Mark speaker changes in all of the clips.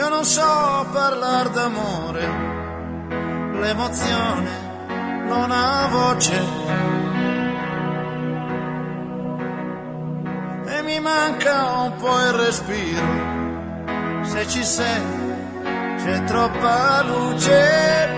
Speaker 1: Io non so parlare d'amore, l'emozione non ha voce e mi manca un po' il respiro. Se ci sei c'è troppa luce,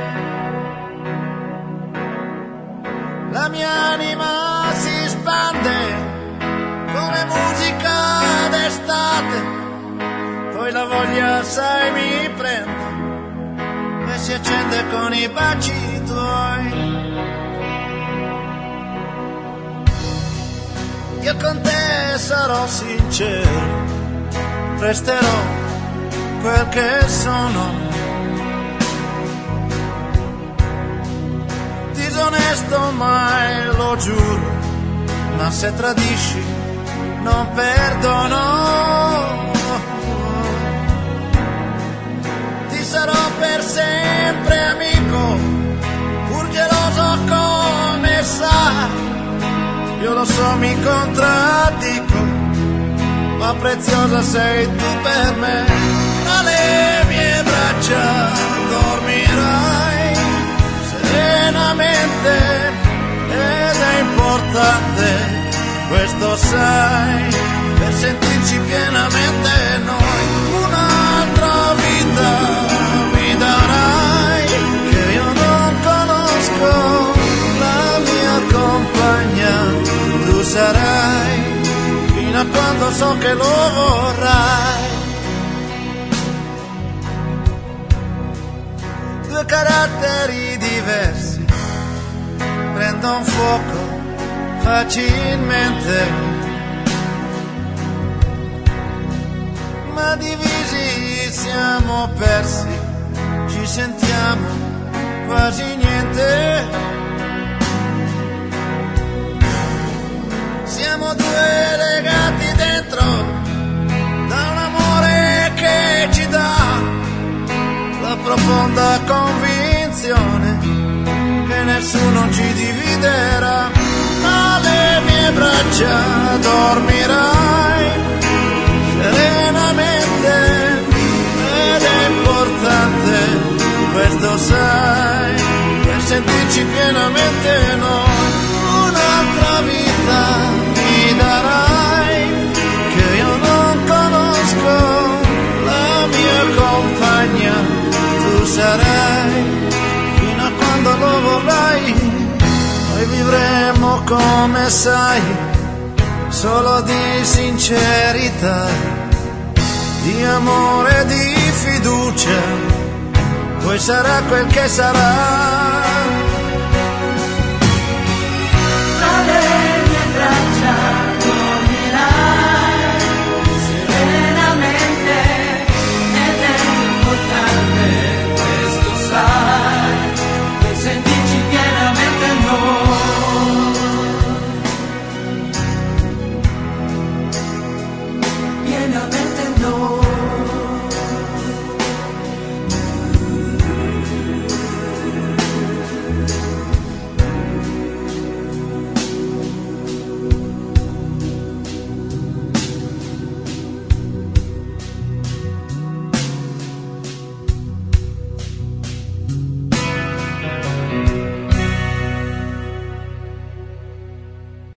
Speaker 1: la mia anima si spande come musica d'estate. Poi la voglia, sai, mi prende e si accende con i baci tuoi. Io con te sarò sincero, resterò quel che sono. Disonesto mai, lo giuro, ma se tradisci non perdono. Sarò per sempre amico, pur geloso come sai. Io lo so, mi contraddico, ma preziosa sei tu per me. Tra le mie braccia dormirai serenamente ed è importante, questo sai, per sentirci pienamente noi. Un'altra vita darai, che io non conosco, la mia compagna tu sarai, fino a quando so che lo vorrai. Due caratteri diversi prendono fuoco facilmente, ma divisi siamo persi, ci sentiamo quasi niente. Siamo due legati dentro da un amore che ci dà la profonda convinzione che nessuno ci dividerà. Alle mie braccia dormirai serenamente ed è importante, questo sai, per sentirci pienamente noi. Un'altra vita mi darai, che io non conosco, la mia compagna tu sarai, fino a quando lo vorrai. Noi vivremo come sai, solo di sincerità, di amore e di fiducia. Poi sarà quel che sarà.